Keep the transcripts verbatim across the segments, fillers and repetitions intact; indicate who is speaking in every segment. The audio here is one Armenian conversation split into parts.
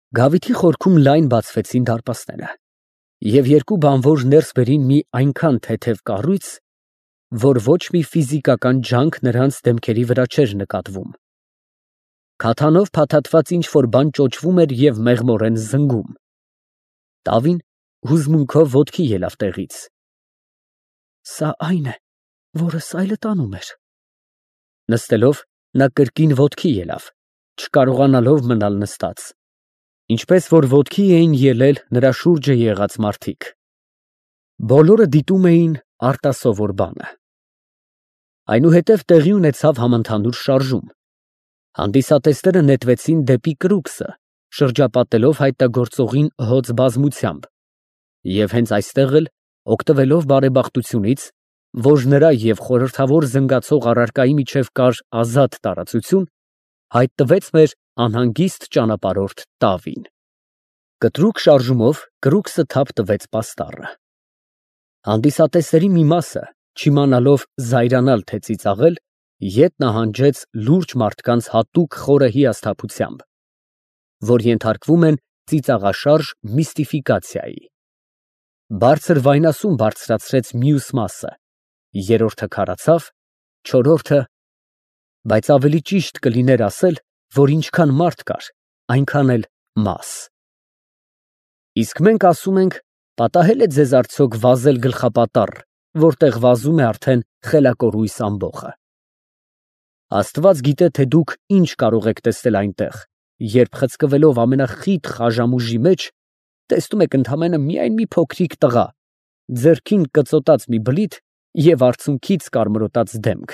Speaker 1: Գավիթի խորքում լայն բացվեցին դարպասները, և երկու բանվոր ներս բերին մի այնքան թեթև կառույց, որ ոչ մի ֆիզիկական ջանք նրանց դեմքերի վրա չէր նկատվում. քաթանով փաթաթված ինչ֊որ բան ճոճվում էր և մեղմորեն զնգում։ Տավին հուզմունքով ոտքի ելավ տեղից։ Սա այն է, որը սայլը տանում էր։ Նստելով, նա կրկին ոտքի ելավ, չկարողանալով մնալ նստած, ինչպես որ ոտքի էին ելել նրա շուրջը եղած մարդիկ։ Բոլորը դիտում էին արտասովոր բանը։ Այնուհետև տեղի ունեցավ համընդհանուր շարժում։ Հանդիսատեսները նետվեցին դեպի կրուկսը, շրջապատելով հայտնագործողին հոծ բազմությամբ, և հենց այստեղ էլ, օգտվելով բարեբախտությունից, որ նրա և խորհրդավոր զնգացող առարկայի միջև կար ազատ տարածություն, հայտնվեց մեր անհանգիստ ճանապարհորդ Տավին։ Կտրուկ շարժումով կրուկսը թափ տվեց պաստառը։ Հանդիսատեսերի մի մասը, չիմանալով զայրանալ թե ծիծաղել, ետ նահանջեց լուրջ մարդկանց հատուկ խորը հիասթափությամբ, որ ենթարկվում են ծիծաղաշարժ միստիֆիկացիայի։ Բարձր վայնասուն բարձրացրեց մյուս մասը, երրորդը քարացավ, չորրորդը… Բայց ավելի ճիշտ կլիներ ասել, որ ինչքան մարդ կար, այնքան էլ մաս։ Իսկ մենք ասում ենք, պատահե՞լ է ձեզ արդյոք վազել գլխապատառ, որտեղ վազում է արդեն խելակորույս ամբոխը։ Աստված գիտե, թե դուք ինչ կարող եք տեսնել այնտեղ, երբ խցկվելով ամենախիտ խաժամուժի մեջ, տեսնում եք ընդամենը միայն մի փոքրիկ տղա, ձեռքին կծոտած մի բլիթ և արցունքից կարմրոտած դեմք։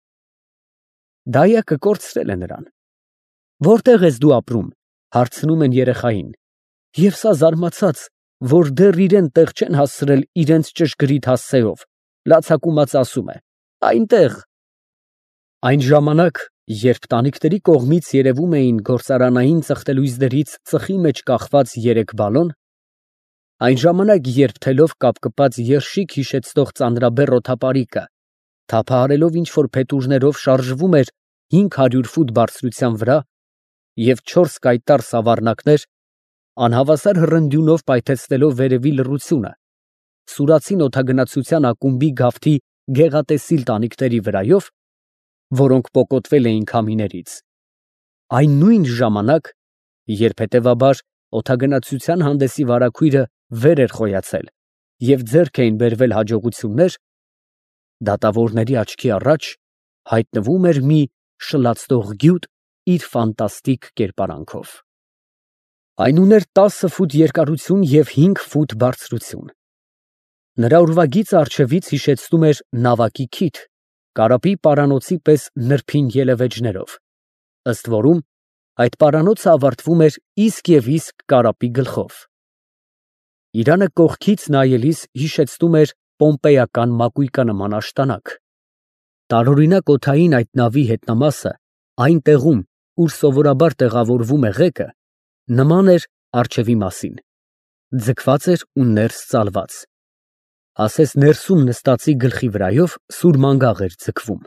Speaker 1: Դայակը կորցրել է նրան։ Որտե՞ղ ես դու ապրում, հարցնում են երեխային, և սա զարմացած, որ դեռ իրեն տեղ չեն հասցրել իրենց ճշգրիտ հասցեով, լացակումած ասում է. այնտեղ։ Այն ժամանակ, երբ տանիքների կողմից երևում էին գործարանային ծխտելույզներից ծխի մեջ կախված երեք բալոն, այն ժամանակ, երբ թելով կապկպած երշիկ հիշեցնող ծանրաբեռ օդապարիկը, թափահարելով ինչ֊որ փետուրներով շարժվում էր հինգ հարյուր ֆուտ բարձրության վրա, և չորս կայտառ սավառնակներ, անհավասար հռնդյունով պայթեցնելով վերևի լռությունը, սուրացին օդագնացության ակումբի գավթի գեղատեսիլ տանիքների վրայով, որոնք պոկոտվել էին քամիներից, այն նույն ժամանակ, երբ հետևաբար օդագնացության հանդեսի վարագույրը վեր էր խոյացել և ձեռք էին բերվել հաջողություններ, դատավորների աչքի առաջ հայտնվում էր մի շլացնող գյուտ իր ֆանտաստիկ կերպարանքով։ Այն ուներ տասը ֆուտ երկարություն և հինգ ֆուտ բարձրություն։ Նրա ուրվագիծը առջևից հիշեցնում էր նավակի քիթ, կարապի պարանոցի պես նրբին ելևէջներով, ըստ որում այդ պարանոցը ավարտվում էր իսկ և իսկ կարապի գլխով։ Իրանը կողքից նայելիս հիշեցնում էր պոմպեական մակույկանման աշտանակ։ Տարօրինակ օդային այդ նավի հետնամասը այն տեղում, ուր սովորաբար տեղավորվում է ղեկը, նման էր առջևի մասին, ձգված էր ու ներս ծալված, ասես ներսում նստածի գլխի վրայով սուր մանգաղ էր ձգվում։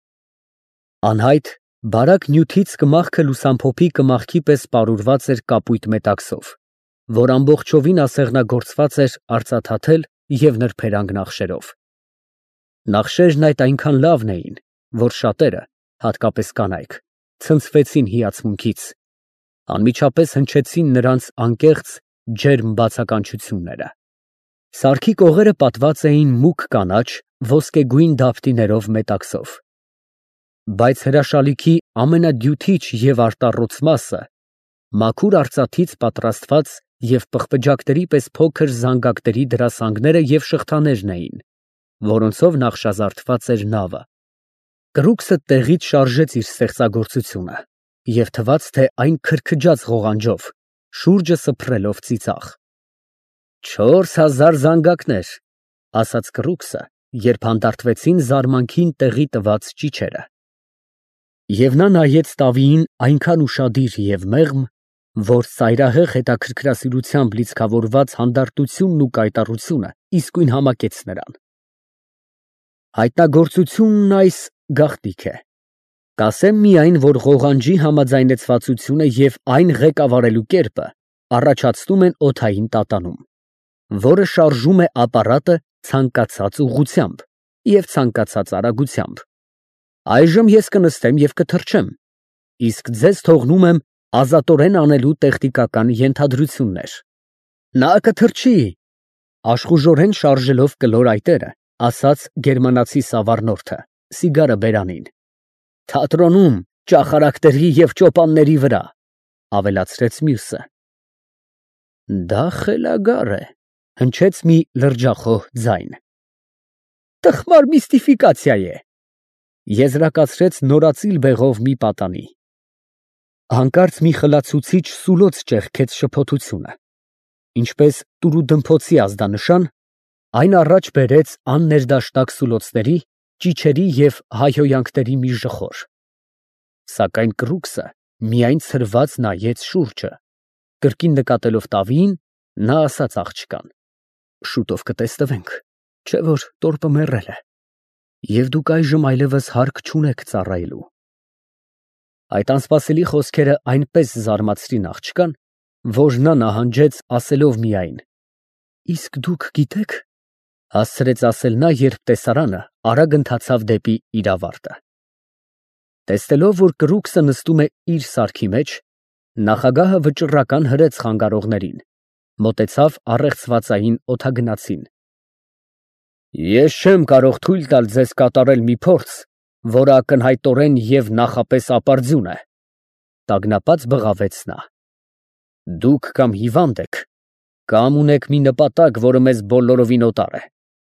Speaker 1: Անհայտ, բարակ նյութից կմախքը լուսամփոփի կմախքի պես պարուրված էր կապույտ մետաքսով, որ ամբողջովին ասեղնագործված էր արծաթաթել և նրբերանգ նախշերով։ Նախշերն այդ այնքան լավն էին, որ շատերը, հատկապես կանայք, ցնցվեցին հիացմունքից, անմիջապես հնչեցին նրանց անկեղծ, ջերմ բացականչությունները։ Սարքի կողերը պատված էին մուգ կանաչ, ոսկեգույն դափտիներով մետաքսով, բայց հրաշալիքի ամենադյութիչ և արտառոց մասը մաքուր արծաթից պատրաստված և պղպջակների պես փոքր զանգակների դրասանգները և շղթաներն էին, որոնցով նախշազարդված էր նավը։ Կրուկսը տեղից շարժեց իր ստեղծագործությունը և թվաց, թե այն քրքջաց ղողանջով, շուրջը սփռելով ծիծաղ։ «Չորս հազար զանգակներ», ֊ ասաց կռուկսը, երբ հանդարտվեցին զարմանքին տեղի տված ճիչերը։ Եվ նա նայեց Տավիին այնքան ուշադիր և մեղմ, որ ծայրահեղ հետաքրքրասիրությամբ լիցքավորված հանդարտությունն ու կայտառությունը իսկույն համակեց նրան։ Հայտնագործությունն այս գաղտնիք է։ Կասեմ միայն, որ ղողանջի համաձայնեցվածությունը և այն ղեկավարելու կերպը առաջացնում են օդային տատանում, որը շարժում է ապարատը ցանկացած ուղղությամբ և ցանկացած արագությամբ։ Այժմ ես կնստեմ և կթռչեմ, իսկ ձեզ թողնում եմ ազատորեն անելու տեխնիկական ենթադրություններ։ Նա կթռչի, աշխուժորեն շարժելով կլոր այտերը, ասաց գերմանացի սավառնորդը սիգարը բերանին։ Թատրոնում, ճախարակների և ճոպանների վրա, ավելացրեց մյուսը։ Դա խելագար է, հնչեց մի լրջախոհ ձայն։ Տխմար միստիֆիկացիա է, եզրակացրեց նորածիլ բեղով մի պատանի։ Հանկարծ մի խլացուցիչ սուլոց ճեղքեց շփոթությունը։ Ինչպես տուրուդմփոցի ազդանշան, այն առաջ բերեց աններդաշնակ սուլոցների, ճիչերի և հայհոյանքների մի ժխոր։ Սակայն կռուկսը միայն ցրված նայեց շուրջը, կրկին նկատելով տավիին, նա ասաց աղջկան. շուտով կտեսնվենք, չէ՞ որ տորպը մեռել է, և դուք այժմ այլևս հարկ չունեք ծառայելու։ Այդ անսպասելի խոսքերը այնպես զարմացրին աղջկան, որ նա նահանջեց ասելով միայն. Իսկ դուք գիտեք, հասցրեց ասել նա, երբ տեսարանը արագ ընթացավ դեպի իր ավարտը։ Տեսնելով, որ կռուկսը նստում է իր սարքի մեջ, նախագահը վճռական հրեց խանգարողներին, մոտեցավ առեղծվածային օդագնացին։ Ես չեմ կարող թույլ տալ ձեզ կատարել մի փորձ, որը ակնհայտորեն և նախապես ապարդյուն է, տագնապած բղավեց նա։ Դուք կամ հիվանդ եք, կամ ունեք մի նպատակ, որը մեզ բոլորովին օտար է։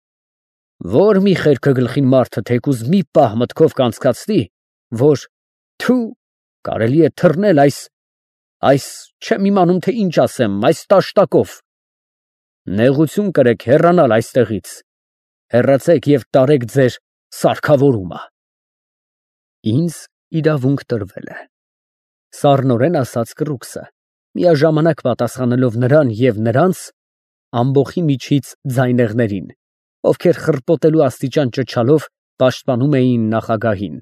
Speaker 1: Որ մի խելքը գլխին մարդը թեկուզ մի պահ մտքով կանցկացնի, որ թու, կարելի է թռնել այս, այս, չեմ իմանում, թե ինչ ասեմ, այս տաշտակով։ Նեղություն կրեք հեռանալ այստեղից, հեռացեք և տարեք ձեր սարքավորումը։ Ինձ իրավունք տրվել է, սառնորեն ասաց կռուկսը, միաժամանակ պատասխանելով նրան և նրանց ամբոխի միջից ձայնեղներին, ովքեր խռպոտելու աստիճան ճչալով պաշտպանում էին նախագահին։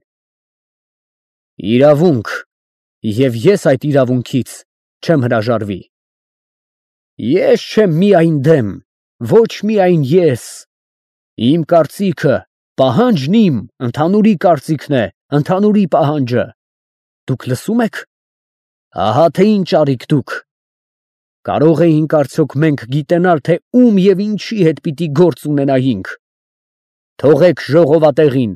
Speaker 1: Իրավունք, և ես այդ իրավունքից չեմ հրաժարվի։ Ես չեմ միայն դեմ, ոչ միայն ես, իմ կարծիքը, պահանջն իմ, ընդհանուրի կարծիքն է, ընդհանուրի պահանջը, դուք լսում եք, ահա թե ինչ արիք դուք, կարող էինք արդյոք մենք գիտենալ, թե ում և ինչի հետ պիտի գործ ունենայինք, թողեք ժողովատեղին։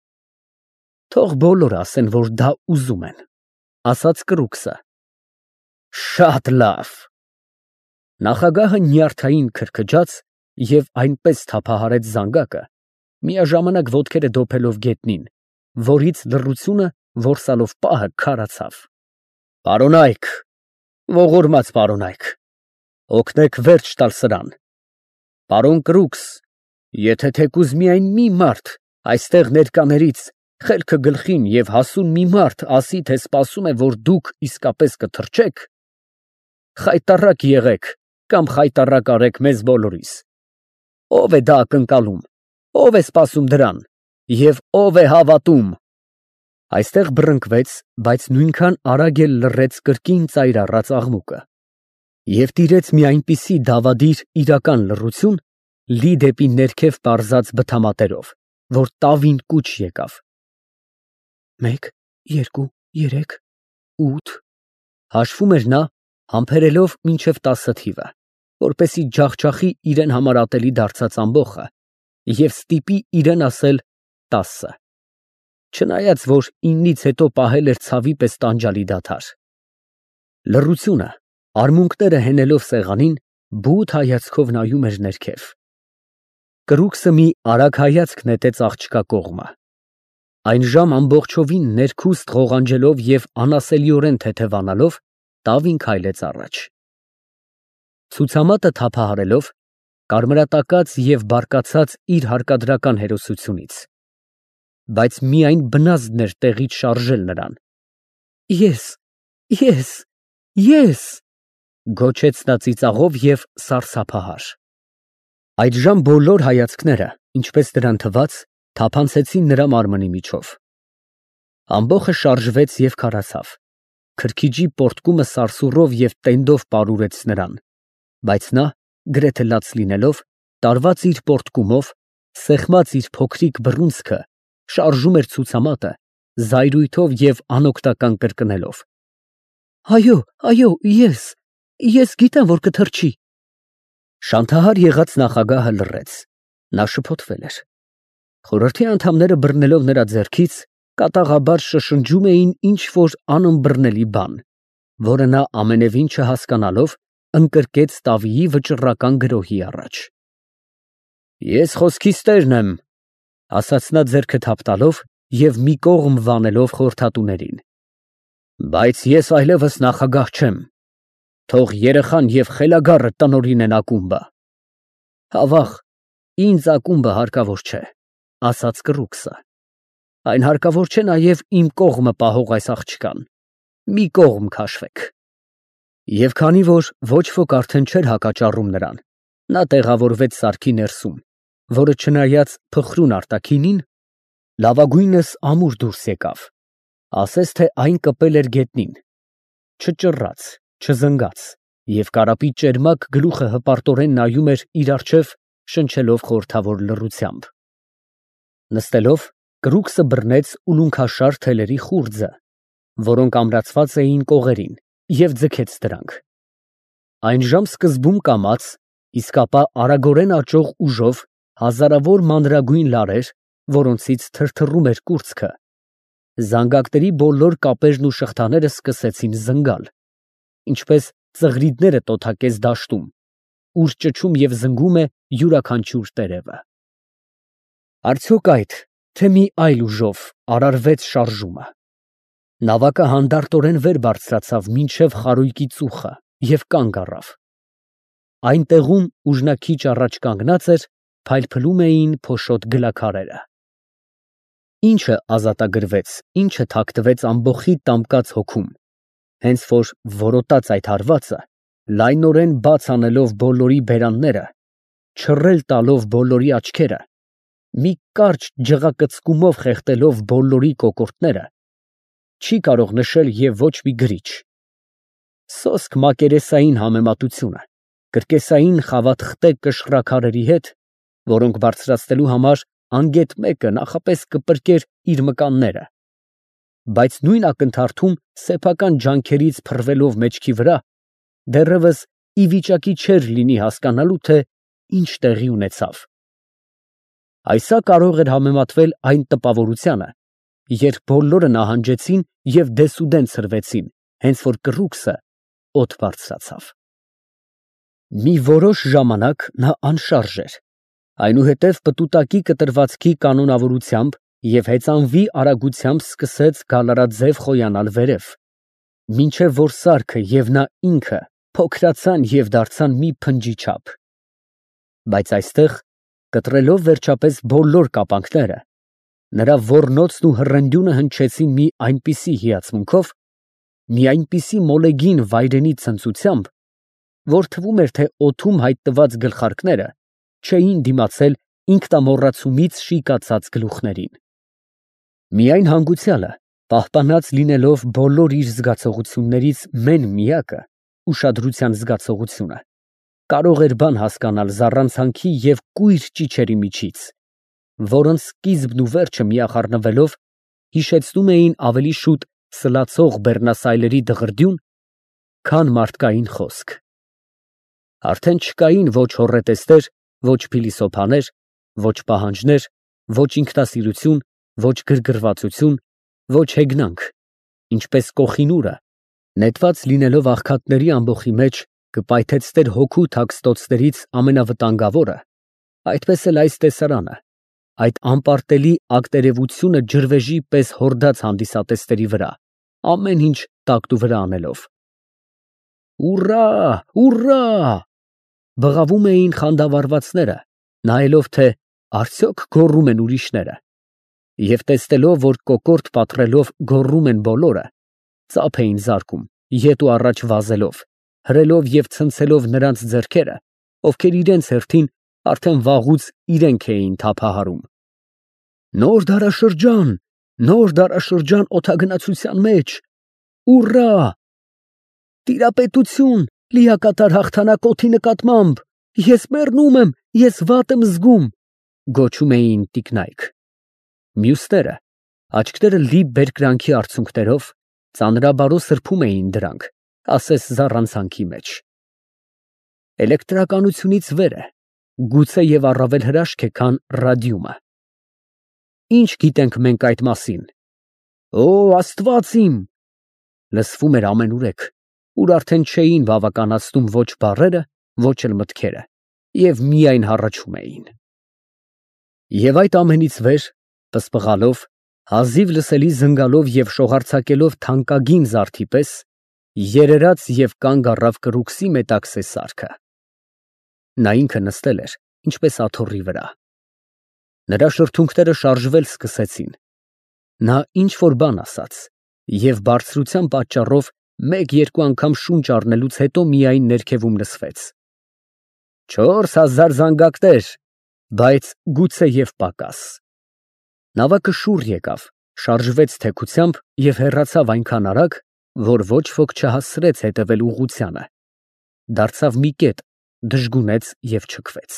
Speaker 1: Թող բոլորը ասեն, որ դա ուզում են, ասաց կռուկսը։ Շատ լավ։ Նախագահը նյարդային քրքջաց և այնպես թափահարեց զանգակը, միաժամանակ ոտքերը դոփելով գետնին, որից լռությունը որսալով պահը քարացավ։ Պարոնայք, ողորմած պարոնայք, օգնեք վերջ տալ սրան։ Պարոն կռուկս, եթե թեկուզ միայն մի մարդ այստեղ ներկաներից խելքը գլխին և հասուն մի մարդ ասի, թե սպասում է, որ դուք իսկապես կթռչեք, խայտառակ եղեք կամ խայտառակ արեք մեզ բոլորիս։ Ո՞վ է դա ակնկալում, ո՞վ է սպասում դրան և ո՞վ է հավատում։ Այստեղ բռնկվեց, բայց նույնքան արագ էլ լռեց կրկին ծայր առած աղմուկը և տիրեց մի այնպիսի դավադիր իրական լռություն, լի դեպի ներքև պարզած բթամատերով, որ տավին կուչ եկավ։ Մեկ, երկու, երեք, ութ, հաշվում էր նա, համբերելով մինչև տասը թիվը, որպեսզի ջախջախի իրեն համար ատելի դարձած ամբոխը և ստիպի իրեն ասել տասը, չնայած որ իննից հետո պահել էր ցավի պես տանջալի դադար։ Լռությունը, արմունկները հենելով սեղանին, բութ հայացքով նայում էր ներքև։ Կռուկսը մի արագ հայացք նետեց աղջկա կողմը։ Այն ժամ ամբողջովին ներքուստ ղողանջելով և անասելիորեն թեթևանալով, տավին քայլեց առաջ։ Ցուցամատը թափահարելով, կարմրատակած և բարկացած իր հարկադրական հերոսությունից, բայց միայն բնազդն էր տեղից շարժել նրան։ Ես, ես, ես, գոչեց նա ծիծաղով և սարսափահար։ Այդժամ բոլոր հայացքները, ինչպես նրան թվաց, թափանցեցին նրա մարմնի միջով։ Ամբոխը շարժվեց և քարացավ, Քրքիջի պորտկումը սարսուռով և տենդով պարուրեց նրան, բայց նա, գրեթե լաց լինելով, տարված իր պորտկումով, սեղմած իր փոքրիկ բռունցքը, շարժում էր ցուցամատը, զայրույթով և անօգնական կրկնելով. «Այո, այո, ես, ես գիտեմ, որ կթռչի»։ Շանթահար եղած նախագահը լռեց, նա շփոթվել էր։ Խորհրդի անդամները բռնելով նրա ձեռքից, կատաղաբար շշնջում էին ինչ֊որ անըմբռնելի բան, որը նա ամենևին չհասկանալով, ընկրկեց Տավիի վճռական գրոհի առաջ։ «Ես խոսքիս տերն եմ», ֊ ասաց նա ձեռքը թափ տալով և մի կողմ վանելով խորհրդատուներին, «բայց ես այլևս նախագահ չեմ, թող երեխան և խելագարը տնօրինեն ակումբը»։ «Ավաղ, ինձ ակումբը հարկավոր չէ», ֊ ասաց կռուկսը, «այն հարկավոր չէ նաև իմ կողմը պահող այս աղջկան, մի կողմ քաշվեք»։ Եվ քանի որ ոչ ոք արդեն չէր հակաճառում նրան, նա տեղավորվեց սարքի ներսում, որը չնայած փխրուն արտաքինին, լավագույնս ամուր դուրս եկավ, ասես թե այն կպել էր գետնին, չճռաց, չզնգաց, և կարապի ճերմակ գլուխը հպարտորեն նայում էր իր առջև շնչելով խորհրդավոր լռությամբ։ Նստելով, կռուկսը բռնեց ուլունքաշար թելերի խուրձը, որոնք ամրացված էին կողերին, և ձգեց դրանք։ Այնժամ սկզբում կամաց, իսկ ապա արագորեն աճող ուժով հազարավոր մանրագույն լարեր, որոնցից թրթռում էր կուրծքը, զանգակների բոլոր կապերն ու շղթաները սկսեցին զնգալ, ինչպես ծղրիդները տոթակես դաշտում, ուր ճչում և զնգում է յուրաքանչյուր տերևը։ Արդյոք այդ, թե մի այլ ուժով արարվեց շարժումը։ Նավակը հանդարտորեն վեր բարձրացավ մինչև խարույկի ծուխը և կանգ առավ։ Այն տեղում, ուր նա քիչ առաջ կանգնած էր, փայլփլում էին փոշոտ գլաքարերը։ Ի՞նչը ազատագրվեց, ի՞նչը թաքնվեց ամբոխի տամկած հոգում, հենց որ որոտաց այդ հարվածը, լայնորեն բաց անելով բոլորի բերանները, չռել տալով բոլորի աչքերը, մի կարճ ջղակծկումով խեղդելով բոլորի կոկորդները, չի կարող նշել և ոչ մի գրիչ։ Սոսկ մակերեսային համեմատությունը, կրկեսային խավաթխտե կշռաքարերի հետ, որոնք բարձրացնելու համար անգետ մեկը նախապես կպրկեր իր մկանները, բայց նույն ակնթարթում սեփական ջանքերից փռվելով մեջքի վրա, դեռևս ի վիճակի չէր լինի հասկանալու, թե ինչ տեղի ունեցավ։ Այսա կարող էր համեմատվել այն տպավորությանը, երբ բոլորը նահանջեցին և դեսուդեն ցրվեցին, հենց որ կռուկսը օդ բարձրացավ։ Մի որոշ ժամանակ նա անշարժ էր, այնուհետև պտուտակի կտրվածքի կանոնավորությամբ և հեծանվի արագությամբ սկսեց գալարաձև խոյանալ վերև, մինչև որ սարքը և նա ինքը փոքրացան և դարձան մի փնջի չափ։ Բայց այստեղ, կտրելով վերջապես բոլոր կապանքները, նրա ոռնոցն ու հռնդյունը հնչեցին մի այնպիսի հիացմունքով, մի այնպիսի մոլեգին վայրենի ցնծությամբ, որ թվում էր, թե օդում հայտնված գլխարկները չէին դիմացել ինքնամոռացումից շիկացած գլուխներին։ Միայն հանգուցյալը, պահպանած լինելով բոլոր իր զգացողություններից մեն֊միակը, ուշադրության զգացողությունը, կարող էր բան հասկանալ զառանցանքի և կույր ճիչերի միջից, որոնց սկիզբն ու վերջը միախառնվելով հիշեցնում էին ավելի շուտ սլացող բեռնասայլերի դղրդյուն, քան մարդկային խոսք։ Արդեն չկային ոչ հոռետեսներ, ոչ փիլիսոփաներ, ոչ պահանջներ, ոչ ինքնասիրություն, ոչ գրգռվածություն, ոչ հեգնանք, ինչպես Կոխինուրը, նետված լինելով աղքատների ամբոխի մեջ, կպայթեցներ հոգու թաքստոցներից ամենավտանգավորը, այդպես էլ այս տեսարանը, այդ անպարտելի ակտերևությունը ջրվեժի պես հորդած հանդիսատեսների վրա, ամեն ինչ տակտուվրա անելով։ «Ուռա, ուռա», բղավում էին խանդավառվածները, նայելով, թե արդյոք գոռում են ուրիշները, և տեսնելով, որ կոկորդ պատռելով գոռում են բոլորը, ծափ էին զարկում, ետ ու առաջ վազելով, հրելով և ցնցելով նրանց ձեռքերը, ովքեր իրենց հերթին արդեն վաղուց իրենք էին թափահարում։ «Նոր դարաշրջան, նոր դարաշրջան օդագնացության մեջ», Ուռա։ Տիրապետություն, լիակատար հաղթանակ օդի նկատմամբ։ Ես մեռնում եմ, ես վատ եմ զգում, գոչում էին տիկնայք։ Մյուսները, աչքները լի բերկրանքի արցունքներով, ծանրաբարո սրբում էին դրանք, ասես զառանցանքի մեջ։ Էլեկտրականությունից վեր է, գուցե եւ առավել հրաշք է, քան ռադիումը։ Ինչ գիտենք մենք այդ մասին։ Օ, Աստված իմ, լսվում էր ամենուրեք, ուր արդեն չէին բավականացնում ոչ բառերը, ոչ էլ մտքերը, և միայն հառաչում էին։ Եվ այդ ամենից վեր, պսպղալով, հազիվ լսելի զնգալով և շողարցակելով թանկագին զարդի պես, երերաց և կանգ առավ կռուկսի մետաքսե սարքը։ Նա ինքը նստել էր, ինչպես աթոռի վրա։ Նրա շրթունքները շարժվել սկսեցին։ Նա ինչ-որ բան ասաց, և բարձրության պատճառով մեկ֊երկու անգամ շունչ առնելուց հետո միայն ներքևում լսվեց. «Չորս հազար զանգակներ, բայց գուցե և պակաս»։ Նավակը շուռ եկավ, շարժվեց թեքությամբ և հեռացավ այնքան արագ, որ ոչ ոք չհասցրեց հետևել ուղղությանը, դարձավ մի կետ, դժգունեց և չքվեց։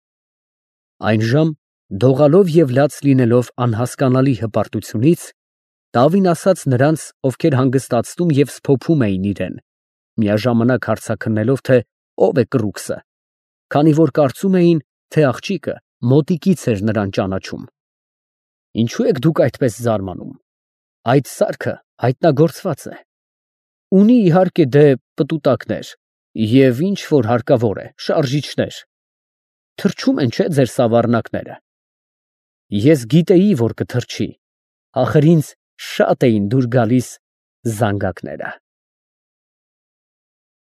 Speaker 1: Այն ժամ, դողալով և լաց լինելով անհասկանալի հպարտությունից, տավին ասաց նրանց, ովքեր հանգստացնում և սփոփում էին իրեն, միաժամանակ հարցաքննելով, թե ով է կռուկսը, քանի որ կարծում էին, թե աղջիկը մոտիկից էր նրան ճանաչում։ Ինչո՞ւ եք դուք այդպես զարմանում։ Այդ սարքը հայտնագործված է։ Ունի, իհարկե, դե պտուտակներ և ինչ որ հարկավոր է, շարժիչներ։ Թռչում են, չէ՞, ձեր սավառնակները։ Ես գիտեի, որ կթռչի, ախր ինձ շատ էին դուր գալիս զանգակները։